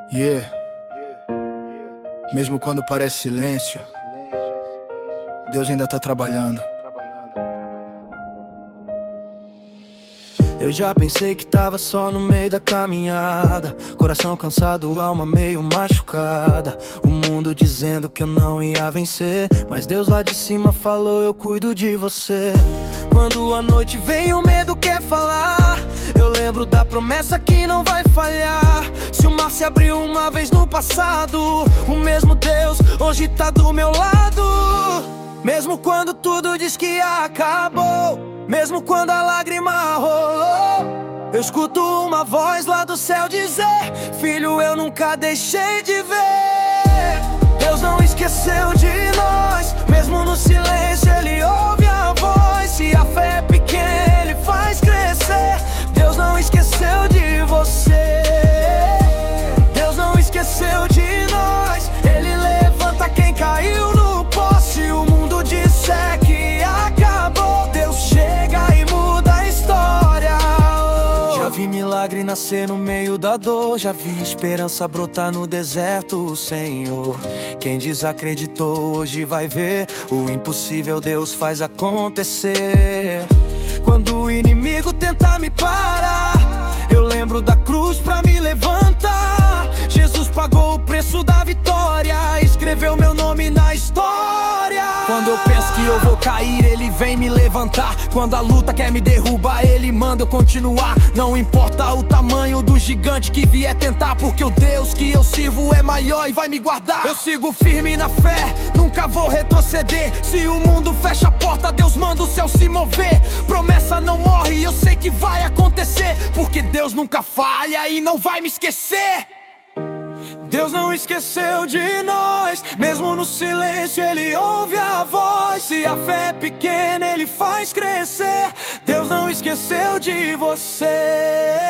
Yeah, mesmo quando parece silêncio, Deus ainda tá trabalhando. Eu já pensei que tava só no meio da caminhada, coração cansado, alma meio machucada, o mundo dizendo que eu não ia vencer, mas Deus lá de cima falou: eu cuido de você. Quando a noite vem o medo quer falar, eu lembro da promessa que não vai falhar. Se o mar se abriu uma vez no passado, o mesmo Deus hoje tá do meu lado. Mesmo quando tudo diz que acabou, mesmo quando a lágrima rolou, eu escuto uma voz lá do céu dizer: filho, eu nunca deixei de ver. Deus não esqueceu de nós, mesmo no silêncio Ele ouve a voz. Se a fé é pequena, Ele faz crescer. Deus não esqueceu de você. Deus não esqueceu de nós. Ele levanta quem caiu no poço. Se o mundo disser que acabou, Deus chega e muda a história. Já vi milagre nascer no meio da dor, já vi esperança brotar no deserto, Senhor. Quem desacreditou hoje vai ver, o impossível Deus faz acontecer. Quando o inimigo tenta me parar, eu lembro da cruz pra me levantar. Jesus pagou o preço da vitória, escreveu meu nome na história. Quando eu penso que eu vou cair, Ele vem me levantar. Quando a luta quer me derrubar, Ele manda eu continuar. Não importa o tamanho do gigante que vier tentar, porque o Deus que eu sirvo é maior e vai me guardar. Eu sigo firme na fé, nunca vou retroceder. Se o mundo fecha a porta, Deus manda o céu se mover. Promessa não morre, eu sei que vai acontecer, porque Deus nunca falha e não vai me esquecer. Deus não esqueceu de nós, mesmo no silêncio Ele ouve a voz. Se a fé é pequena, Ele faz crescer. Deus não esqueceu de você.